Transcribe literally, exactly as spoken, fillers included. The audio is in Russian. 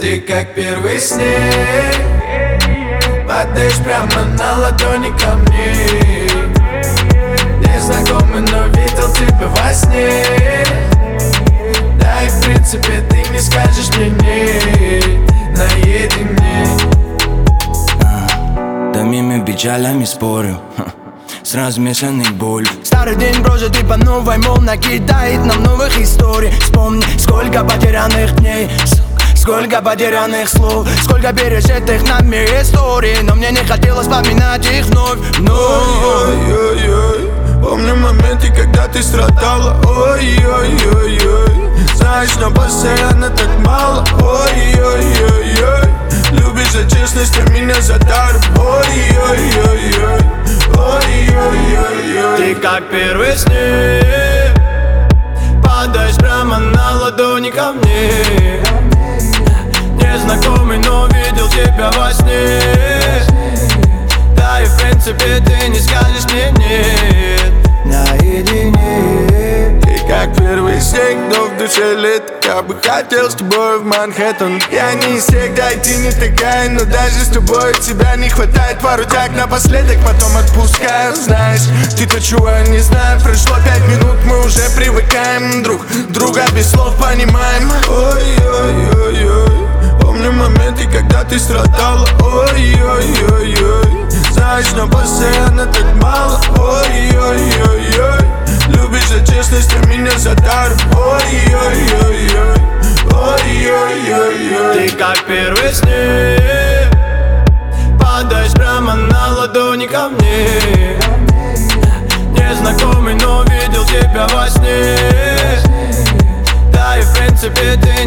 Ты как первый снег, падаешь прямо на ладони ко мне. Незнакомый, но видел тебя во сне. Да и в принципе ты не скажешь мне нет наедине. Да мими печалями спорю, с размешанной болью. Старый день брожит и по новой, мол, накидает нам новых историй. Вспомни, сколько потерянных дней, сколько потерянных слов, сколько пережитых нами историй. Но мне не хотелось вспоминать их вновь, вновь. Ой-ой-ой, помню моменты, когда ты страдала. Ой-ой-ой-ой, знаешь, но постоянно так мало. Ой-ой-ой-ой, любишь за честность, а меня за дар. Ой-ой-ой-ой, ой-ой-ой-ой. Ты как первый снег, падаешь прямо на ладони ко мне. Незнакомый, но видел тебя во сне. Да и в принципе ты не скажешь мне нет наедине. Ты как первый снег, но в душе лето. Я бы хотел с тобой в Манхэттен. Я не из всех, да и ты не такая. Но даже с тобой тебя не хватает. Пару тяг напоследок, потом отпускаю. Знаешь, ты то, чего я не знаю. Прошло пять минут, мы уже привыкаем. Друг друга без слов понимаем. Ой-ой-ой-ой, помню моменты, когда ты страдала. Ой-ой-ой-ой, знаешь, но постоянно так мало. Ой-ой-ой-ой, любишь за честность, а меня за дар. Ой-ой-ой-ой, ой-ой-ой-ой. Ты как первый снег, падаешь прямо на ладони ко мне. Незнакомый, но видел тебя во сне. Да и в принципе ты